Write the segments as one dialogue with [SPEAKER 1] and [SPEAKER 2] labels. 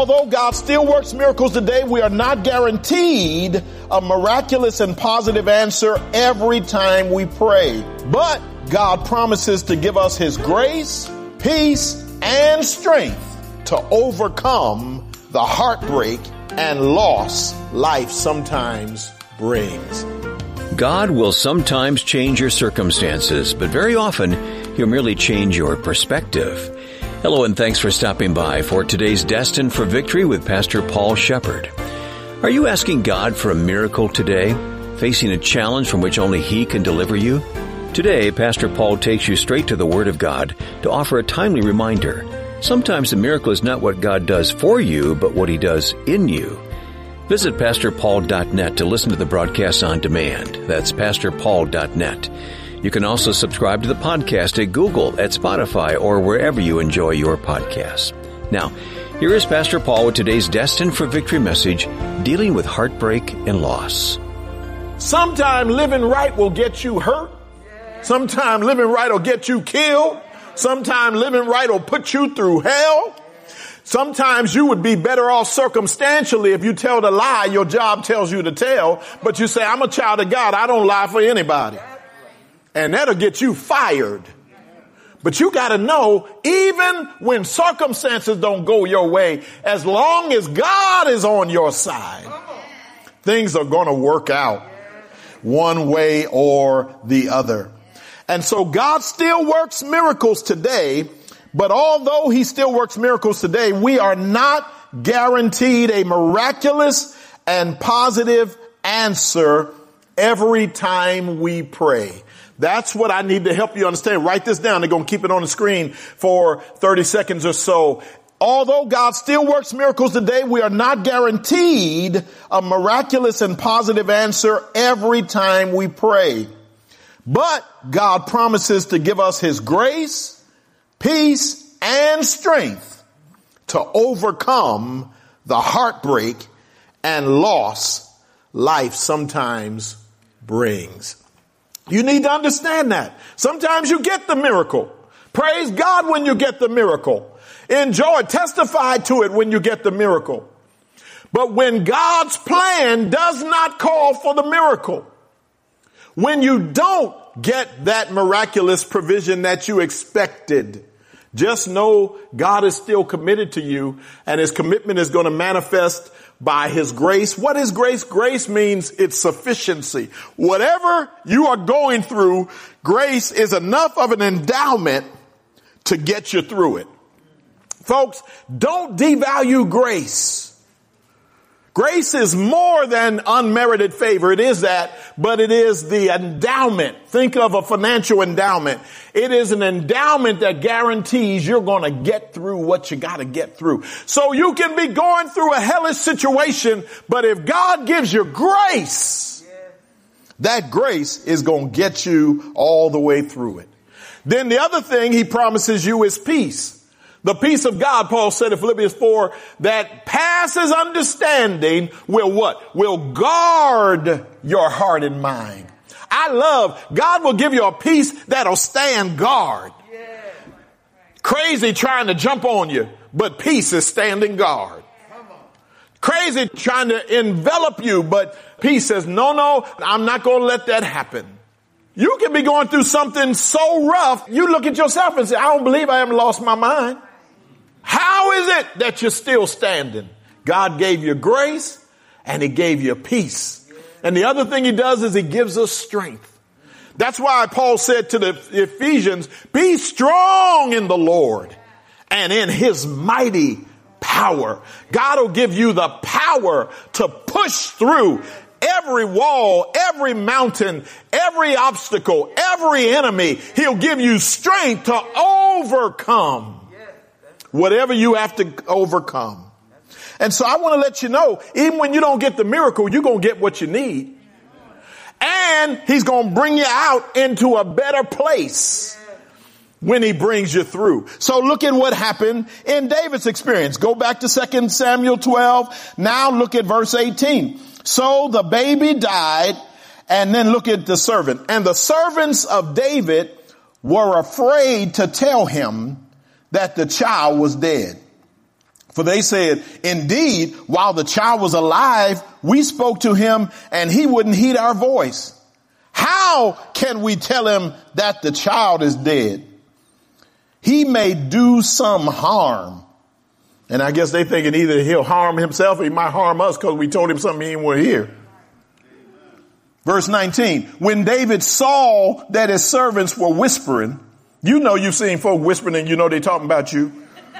[SPEAKER 1] although God still works miracles today, we are not guaranteed a miraculous and positive answer every time we pray. But God promises to give us his grace, peace, and strength to overcome the heartbreak and loss life sometimes brings.
[SPEAKER 2] God will sometimes change your circumstances, but very often he'll merely change your perspective. Hello, and thanks for stopping by for today's Destined for Victory with Pastor Paul Shepherd. Are you asking God for a miracle today, facing a challenge from which only he can deliver you? Today, Pastor Paul takes you straight to the Word of God to offer a timely reminder. Sometimes the miracle is not what God does for you, but what he does in you. Visit PastorPaul.net to listen to the broadcast on demand. That's PastorPaul.net. You can also subscribe to the podcast at Google, at Spotify, or wherever you enjoy your podcasts. Now, here is Pastor Paul with today's Destined for Victory message, dealing with heartbreak and loss.
[SPEAKER 1] Sometime living right will get you hurt. Sometime living right will get you killed. Sometime living right will put you through hell. Sometimes you would be better off circumstantially if you tell the lie your job tells you to tell, but you say, I'm a child of God, I don't lie for anybody. And that'll get you fired. But you got to know, even when circumstances don't go your way, as long as God is on your side, things are going to work out one way or the other. And so God still works miracles today. But although he still works miracles today, we are not guaranteed a miraculous and positive answer every time we pray. That's what I need to help you understand. Write this down. They're going to keep it on the screen for 30 seconds or so. Although God still works miracles today, we are not guaranteed a miraculous and positive answer every time we pray. But God promises to give us his grace, peace, and strength to overcome the heartbreak and loss life sometimes brings. You need to understand that. Sometimes you get the miracle. Praise God when you get the miracle. Enjoy, testify to it when you get the miracle. But when God's plan does not call for the miracle, when you don't get that miraculous provision that you expected, just know God is still committed to you, and his commitment is going to manifest by his grace. What is grace? Grace means its sufficiency. Whatever you are going through, grace is enough of an endowment to get you through it. Folks, don't devalue grace. Grace is more than unmerited favor. It is that, but it is the endowment. Think of a financial endowment. It is an endowment that guarantees you're going to get through what you got to get through. So you can be going through a hellish situation, but if God gives you grace, that grace is going to get you all the way through it. Then the other thing he promises you is peace. The peace of God, Paul said in Philippians 4, that passes understanding will what? Will guard your heart and mind. I love, God will give you a peace that'll stand guard. Yeah. Crazy trying to jump on you, but peace is standing guard. Crazy trying to envelop you, but peace says, no, I'm not going to let that happen. You can be going through something so rough, you look at yourself and say, I don't believe I haven't lost my mind. How is it that you're still standing? God gave you grace and he gave you peace. And the other thing he does is he gives us strength. That's why Paul said to the Ephesians, be strong in the Lord and in his mighty power. God will give you the power to push through every wall, every mountain, every obstacle, every enemy. He'll give you strength to overcome whatever you have to overcome. And so I want to let you know, even when you don't get the miracle, you're going to get what you need. And he's going to bring you out into a better place when he brings you through. So look at what happened in David's experience. Go back to 2 Samuel 12. Now look at verse 18. So the baby died, and then look at the servant. And the servants of David were afraid to tell him that the child was dead. For they said, indeed, while the child was alive, we spoke to him and he wouldn't heed our voice. How can we tell him that the child is dead? He may do some harm. And I guess they thinking either he'll harm himself or he might harm us because we told him something he didn't want to hear. Verse 19, when David saw that his servants were whispering, you know you've seen folk whispering and you know they're talking about you.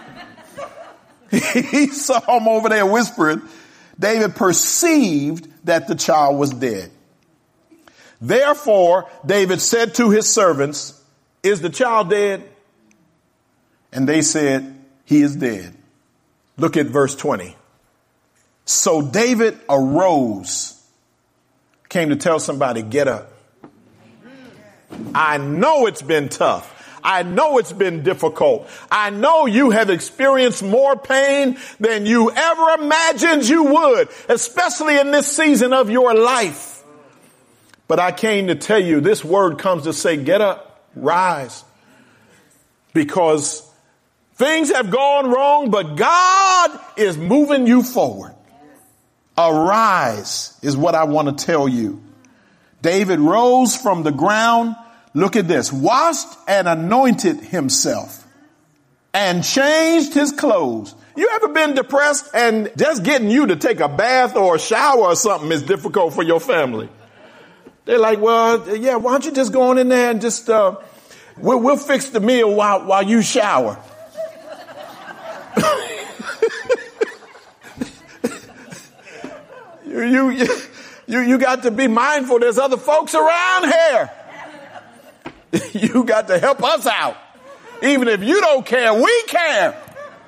[SPEAKER 1] He saw him over there whispering. David perceived that the child was dead. Therefore, David said to his servants, is the child dead? And they said, he is dead. Look at verse 20. So David arose, came to tell somebody, get up. I know it's been tough. I know it's been difficult. I know you have experienced more pain than you ever imagined you would, especially in this season of your life. But I came to tell you, this word comes to say, get up, rise. Because things have gone wrong, but God is moving you forward. Arise is what I want to tell you. David rose from the ground. Look at this. Washed and anointed himself and changed his clothes. You ever been depressed and just getting you to take a bath or a shower or something is difficult for your family? They're like, well, yeah, why don't you just go on in there and just, we'll fix the meal while you shower. You got to be mindful. There's other folks around here. You got to help us out. Even if you don't care, we care.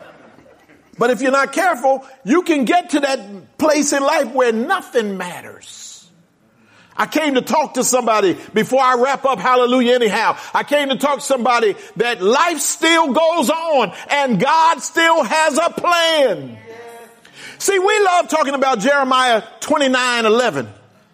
[SPEAKER 1] But if you're not careful, you can get to that place in life where nothing matters. I came to talk to somebody before I wrap up. Hallelujah. Anyhow, I came to talk to somebody that life still goes on and God still has a plan. See, we love talking about Jeremiah 29:11.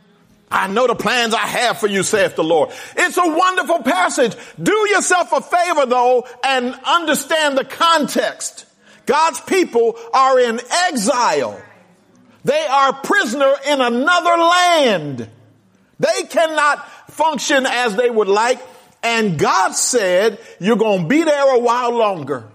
[SPEAKER 1] I know the plans I have for you, saith the Lord. It's a wonderful passage. Do yourself a favor, though, and understand the context. God's people are in exile. They are prisoner in another land. They cannot function as they would like. And God said, you're going to be there a while longer.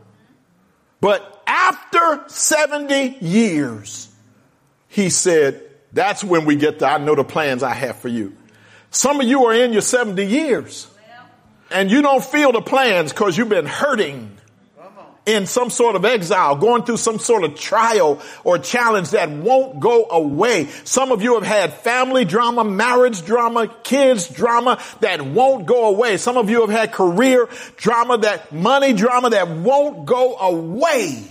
[SPEAKER 1] But after 70 years, he said, that's when we get to, I know the plans I have for you. Some of you are in your 70 years and you don't feel the plans because you've been hurting in some sort of exile, going through some sort of trial or challenge that won't go away. Some of you have had family drama, marriage drama, kids drama that won't go away. Some of you have had career drama, that money drama that won't go away.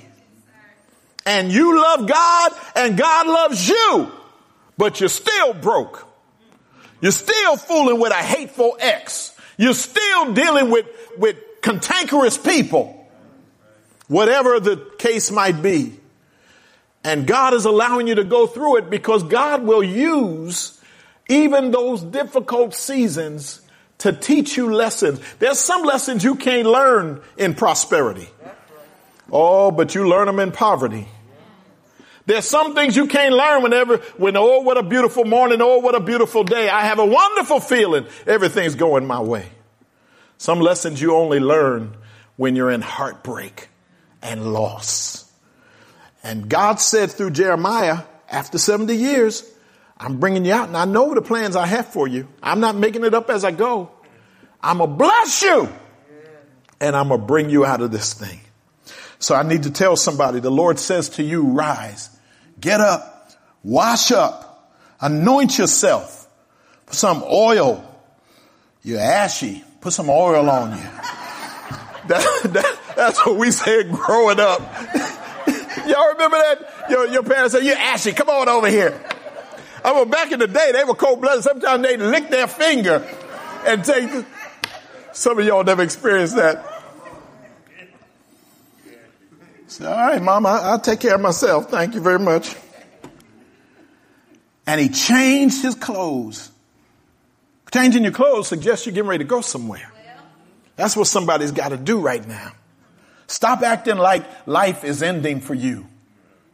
[SPEAKER 1] And you love God and God loves you. But you're still broke. You're still fooling with a hateful ex. You're still dealing with cantankerous people. Whatever the case might be. And God is allowing you to go through it because God will use even those difficult seasons to teach you lessons. There's some lessons you can't learn in prosperity. Oh, but you learn them in poverty. There's some things you can't learn when, oh, what a beautiful morning. Oh, what a beautiful day. I have a wonderful feeling. Everything's going my way. Some lessons you only learn when you're in heartbreak and loss. And God said through Jeremiah, after 70 years, I'm bringing you out and I know the plans I have for you. I'm not making it up as I go. I'm going to bless you and I'm going to bring you out of this thing. So I need to tell somebody, the Lord says to you, rise. Get up, wash up, anoint yourself, put some oil. You're ashy. Put some oil on you. That's what we said growing up. Y'all remember that? Your parents said, you're ashy. Come on over here. Back in the day, they were cold-blooded. Sometimes they'd lick their finger and take. Some of y'all never experienced that. So, all right, Mama, I'll take care of myself. Thank you very much. And he changed his clothes. Changing your clothes suggests you're getting ready to go somewhere. That's what somebody's got to do right now. Stop acting like life is ending for you.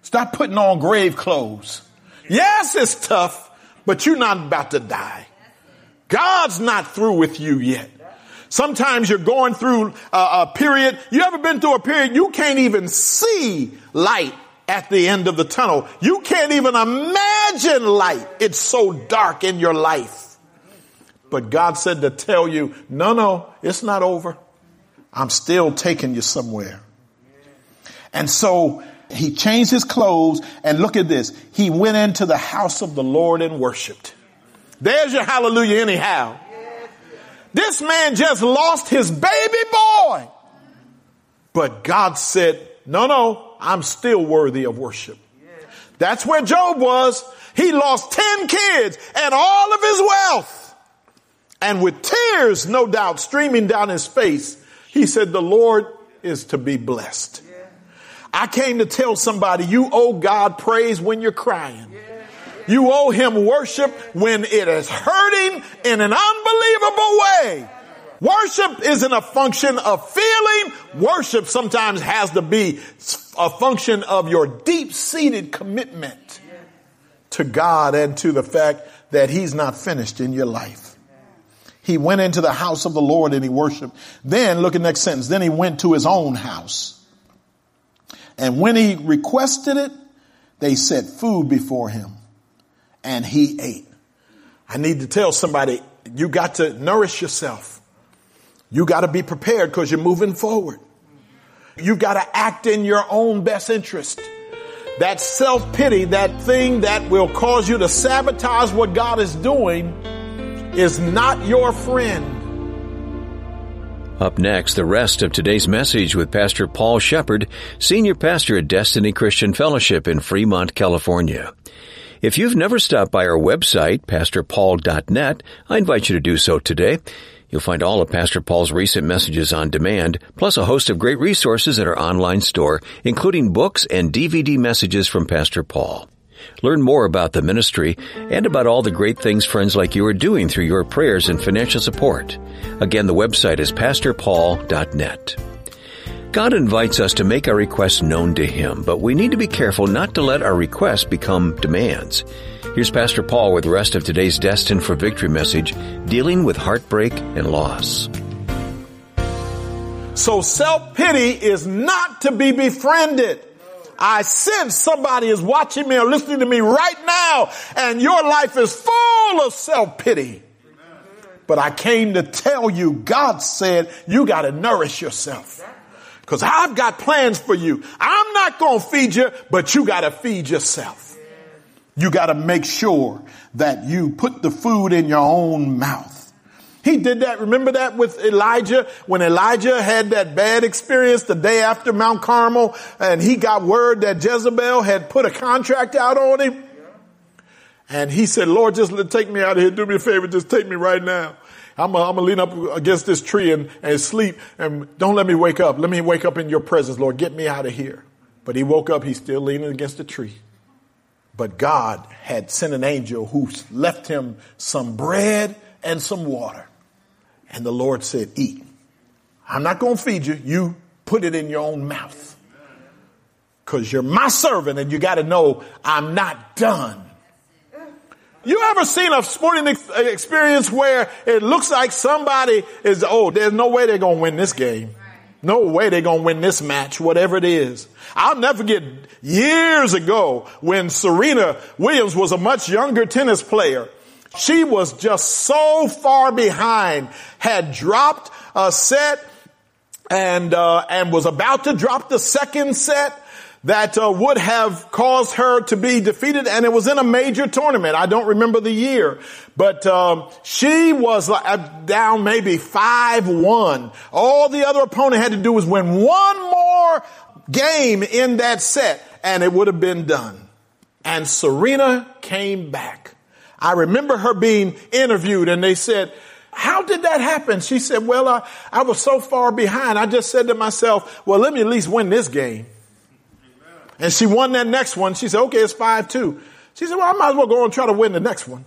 [SPEAKER 1] Stop putting on grave clothes. Yes, it's tough, but you're not about to die. God's not through with you yet. Sometimes you're going through a period. You ever been through a period you can't even see light at the end of the tunnel? You can't even imagine light. It's so dark in your life. But God said to tell you, no, it's not over. I'm still taking you somewhere. And so he changed his clothes, and look at this. He went into the house of the Lord and worshiped. There's your hallelujah anyhow. This man just lost his baby boy. But God said, no, I'm still worthy of worship. That's where Job was. He lost 10 kids and all of his wealth. And with tears, no doubt, streaming down his face, he said, the Lord is to be blessed. I came to tell somebody, you owe God praise when you're crying. You owe him worship when it is hurting in an unbelievable way. Worship isn't a function of feeling. Worship sometimes has to be a function of your deep-seated commitment to God and to the fact that he's not finished in your life. He went into the house of the Lord and he worshiped. Then, look at the next sentence. Then he went to his own house. And when he requested it, they set food before him. And he ate. I need to tell somebody, you got to nourish yourself. You got to be prepared because you're moving forward. You got to act in your own best interest. That self-pity, that thing that will cause you to sabotage what God is doing, is not your friend.
[SPEAKER 2] Up next, the rest of today's message with Pastor Paul Shepard, Senior Pastor at Destiny Christian Fellowship in Fremont, California. If you've never stopped by our website, pastorpaul.net, I invite you to do so today. You'll find all of Pastor Paul's recent messages on demand, plus a host of great resources at our online store, including books and DVD messages from Pastor Paul. Learn more about the ministry and about all the great things friends like you are doing through your prayers and financial support. Again, the website is pastorpaul.net. God invites us to make our requests known to him, but we need to be careful not to let our requests become demands. Here's Pastor Paul with the rest of today's Destined for Victory message, dealing with heartbreak and loss.
[SPEAKER 1] So self-pity is not to be befriended. I sense somebody is watching me or listening to me right now, and your life is full of self-pity. But I came to tell you, God said you got to nourish yourself. Because I've got plans for you. I'm not going to feed you, but you got to feed yourself. You got to make sure that you put the food in your own mouth. He did that. Remember that with Elijah? When Elijah had that bad experience the day after Mount Carmel, and he got word that Jezebel had put a contract out on him. And he said, Lord, just take me out of here. Do me a favor. Just take me right now. I'm going to lean up against this tree and sleep, and don't let me wake up. Let me wake up in your presence, Lord. Get me out of here. But he woke up. He's still leaning against the tree. But God had sent an angel who left him some bread and some water. And the Lord said, eat. I'm not going to feed you. You put it in your own mouth. Because you're my servant, and you got to know I'm not done. You ever seen a sporting experience where it looks like somebody is, there's no way they're going to win this game. No way they're going to win this match, whatever it is. I'll never forget years ago when Serena Williams was a much younger tennis player. She was just so far behind, had dropped a set and was about to drop the second set. That would have caused her to be defeated, and it was in a major tournament. I don't remember the year, but she was down maybe 5-1. All the other opponent had to do was win one more game in that set, and it would have been done. And Serena came back. I remember her being interviewed, and they said, how did that happen? She said, well, I was so far behind. I just said to myself, well, let me at least win this game. And she won that next one. She said, okay, it's 5-2. She said, well, I might as well go and try to win the next one.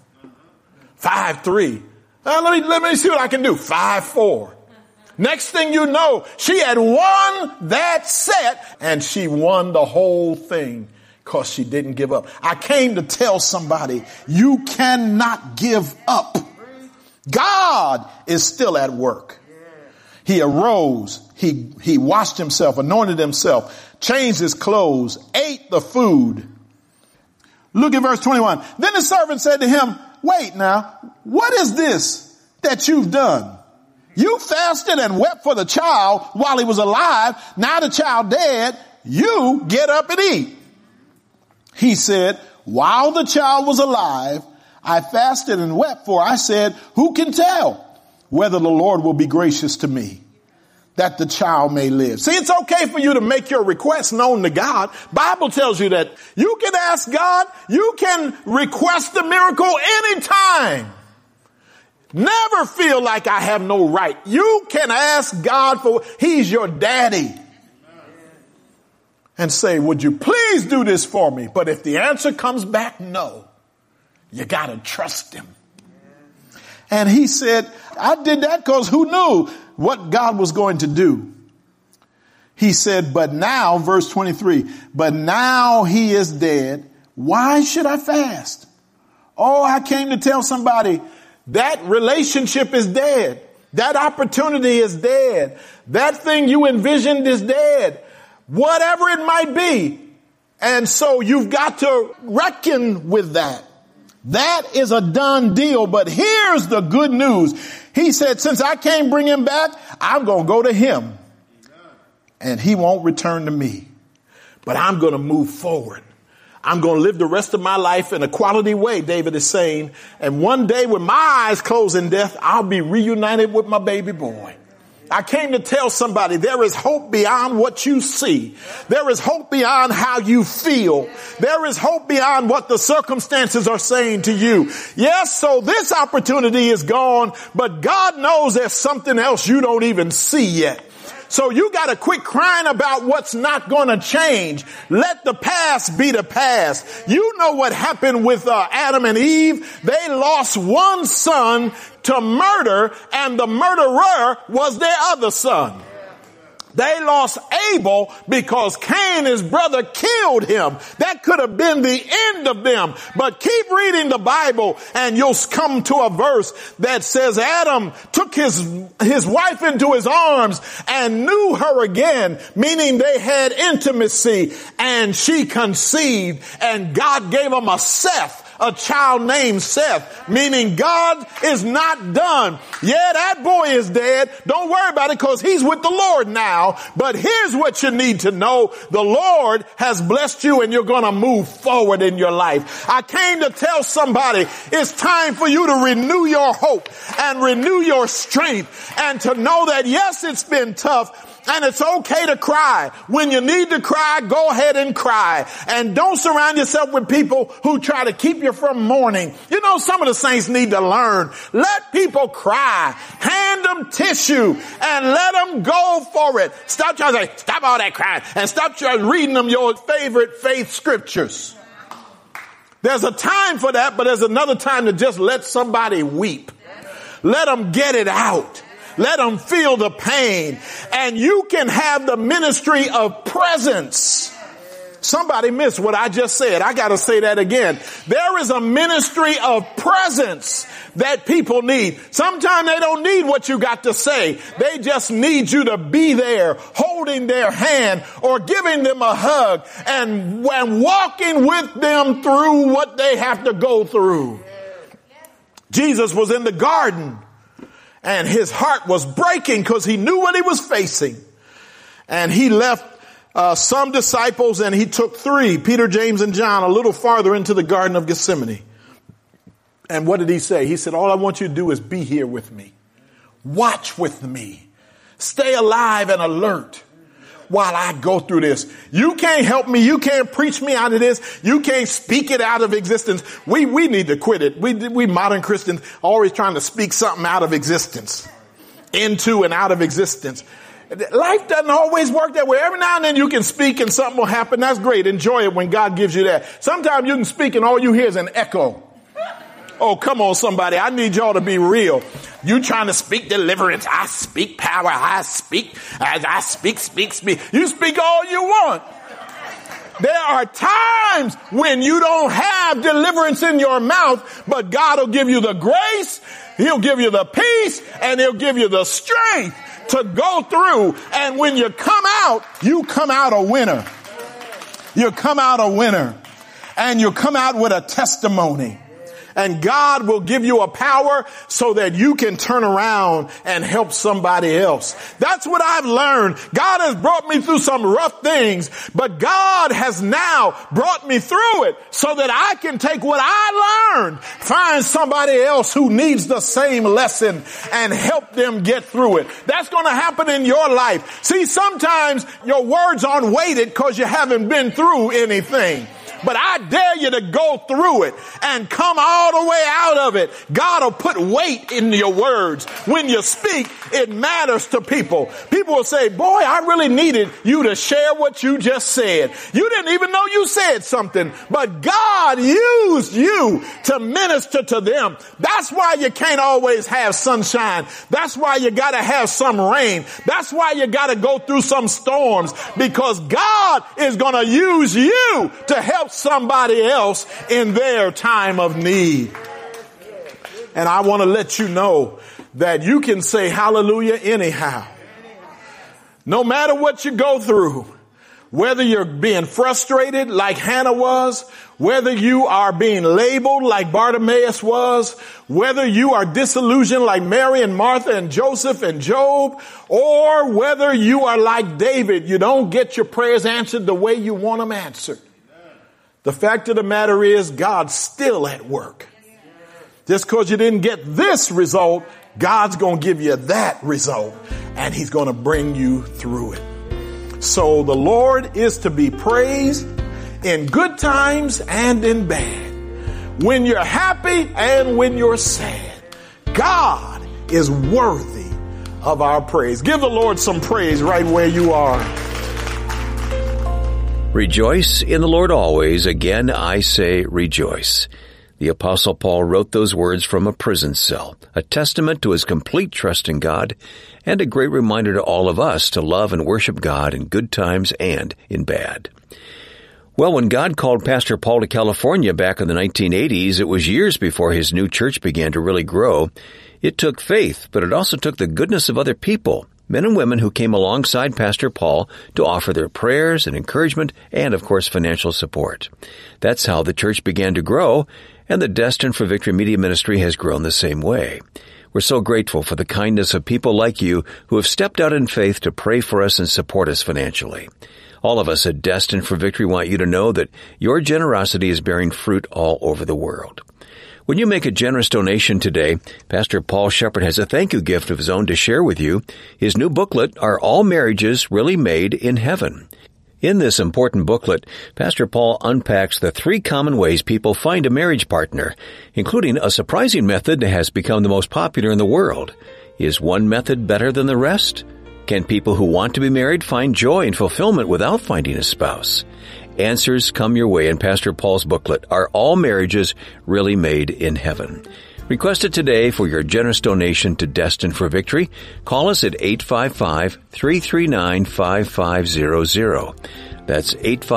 [SPEAKER 1] 5-3. Let me see what I can do. 5-4. Next thing you know, she had won that set, and she won the whole thing. because she didn't give up. I came to tell somebody, you cannot give up. God is still at work. He arose. He washed himself, anointed himself, changed his clothes, ate the food. Look at verse 21. Then the servant said to him, wait now, what is this that you've done? You fasted and wept for the child while he was alive. Now the child dead, you get up and eat. He said, while the child was alive, I fasted and wept, for I said, who can tell whether the Lord will be gracious to me, that the child may live. See, it's okay for you to make your request known to God. Bible tells you that you can ask God, you can request a miracle anytime. Never feel like I have no right. You can ask God for, he's your daddy. And say, would you please do this for me? But if the answer comes back no, you got to trust him. And he said, I did that because who knew what God was going to do? He said, but now, verse 23, but now he is dead. Why should I fast? Oh, I came to tell somebody that relationship is dead. That opportunity is dead. That thing you envisioned is dead. Whatever it might be. And so you've got to reckon with that. That is a done deal. But here's the good news. He said, since I can't bring him back, I'm going to go to him. And he won't return to me. But I'm going to move forward. I'm going to live the rest of my life in a quality way, David is saying. And one day when my eyes close in death, I'll be reunited with my baby boy. I came to tell somebody there is hope beyond what you see. There is hope beyond how you feel. There is hope beyond what the circumstances are saying to you. Yes, so this opportunity is gone, but God knows there's something else you don't even see yet. So you got to quit crying about what's not going to change. Let the past be the past. You know what happened with Adam and Eve. They lost one son to murder, and the murderer was their other son. They lost Abel because Cain, his brother, killed him. That could have been the end of them. But keep reading the Bible and you'll come to a verse that says Adam took his wife into his arms and knew her again, meaning they had intimacy, and she conceived, and God gave them a Seth. A child named Seth, meaning God is not done. Yeah, that boy is dead. Don't worry about it because he's with the Lord now. But here's what you need to know. The Lord has blessed you and you're going to move forward in your life. I came to tell somebody it's time for you to renew your hope and renew your strength and to know that yes, it's been tough. And it's okay to cry. When you need to cry, go ahead and cry. And don't surround yourself with people who try to keep you from mourning. You know, some of the saints need to learn. Let people cry. Hand them tissue and let them go for it. Stop trying to say, stop all that crying, and stop reading them your favorite faith scriptures. There's a time for that, but there's another time to just let somebody weep. Let them get it out. Let them feel the pain. And you can have the ministry of presence. Somebody missed what I just said. I got to say that again. There is a ministry of presence that people need. Sometimes they don't need what you got to say. They just need you to be there, holding their hand or giving them a hug and walking with them through what they have to go through. Jesus was in the garden. And his heart was breaking because he knew what he was facing. And he left some disciples and he took 3, Peter, James, and John, a little farther into the Garden of Gethsemane. And what did he say? He said, all I want you to do is be here with me. Watch with me. Stay alive and alert while I go through this. You can't help me. You can't preach me out of this. You can't speak it out of existence. We need to quit it. We modern Christians always trying to speak something out of existence, into and out of existence. Life doesn't always work that way. Every now and then you can speak and something will happen. That's great. Enjoy it when God gives you that. Sometimes you can speak and all you hear is an echo. Oh, come on, somebody. I need y'all to be real. You trying to speak deliverance. I speak power. I speak. You speak all you want. There are times when you don't have deliverance in your mouth, but God will give you the grace, He'll give you the peace, and He'll give you the strength to go through. And when you come out a winner. You come out a winner. And you come out with a testimony. And God will give you a power so that you can turn around and help somebody else. That's what I've learned. God has brought me through some rough things, but God has now brought me through it so that I can take what I learned, find somebody else who needs the same lesson and help them get through it. That's going to happen in your life. See, sometimes your words aren't weighted because you haven't been through anything. But I dare you to go through it and come all the way out of it. God will put weight in your words. When you speak, it matters to people. People will say, boy, I really needed you to share what you just said. You didn't even know you said something, but God used you to minister to them. That's why you can't always have sunshine. That's why you got to have some rain. That's why you got to go through some storms, because God is going to use you to help somebody else in their time of need. And I want to let you know that you can say hallelujah anyhow. No matter what you go through, whether you're being frustrated like Hannah was, whether you are being labeled like Bartimaeus was, whether you are disillusioned like Mary and Martha and Joseph and Job, or whether you are like David, you don't get your prayers answered the way you want them answered. The fact of the matter is, God's still at work. Just because you didn't get this result, God's going to give you that result, and He's going to bring you through it. So the Lord is to be praised in good times and in bad. When you're happy and when you're sad, God is worthy of our praise. Give the Lord some praise right where you are.
[SPEAKER 2] Rejoice in the Lord always. Again, I say rejoice. The Apostle Paul wrote those words from a prison cell, a testament to his complete trust in God, and a great reminder to all of us to love and worship God in good times and in bad. Well, when God called Pastor Paul to California back in the 1980s, it was years before his new church began to really grow. It took faith, but it also took the goodness of other people, men and women who came alongside Pastor Paul to offer their prayers and encouragement and, of course, financial support. That's how the church began to grow, and the Destined for Victory Media Ministry has grown the same way. We're so grateful for the kindness of people like you who have stepped out in faith to pray for us and support us financially. All of us at Destined for Victory want you to know that your generosity is bearing fruit all over the world. When you make a generous donation today, Pastor Paul Shepard has a thank you gift of his own to share with you. His new booklet, Are All Marriages Really Made in Heaven? In this important booklet, Pastor Paul unpacks the 3 common ways people find a marriage partner, including a surprising method that has become the most popular in the world. Is one method better than the rest? Can people who want to be married find joy and fulfillment without finding a spouse? Answers come your way in Pastor Paul's booklet, Are All Marriages Really Made in Heaven? Request it today for your generous donation to Destined for Victory. Call us at 855-339-5500. That's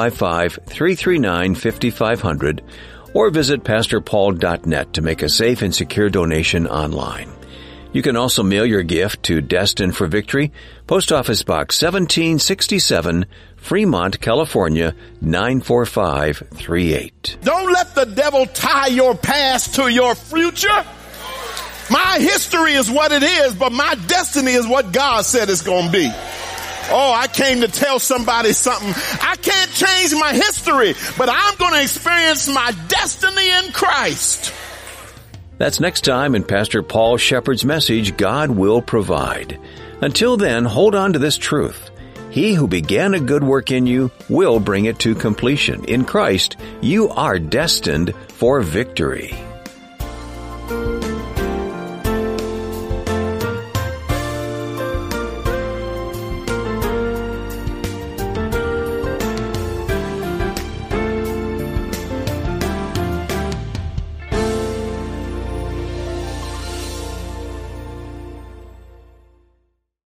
[SPEAKER 2] 855-339-5500. Or visit PastorPaul.net to make a safe and secure donation online. You can also mail your gift to Destined for Victory, Post Office Box 1767, Fremont, California, 94538.
[SPEAKER 1] Don't let the devil tie your past to your future. My history is what it is, but my destiny is what God said it's going to be. Oh, I came to tell somebody something. I can't change my history, but I'm going to experience my destiny in Christ.
[SPEAKER 2] That's next time in Pastor Paul Shepard's message, God Will Provide. Until then, hold on to this truth. He who began a good work in you will bring it to completion. In Christ, you are destined for victory.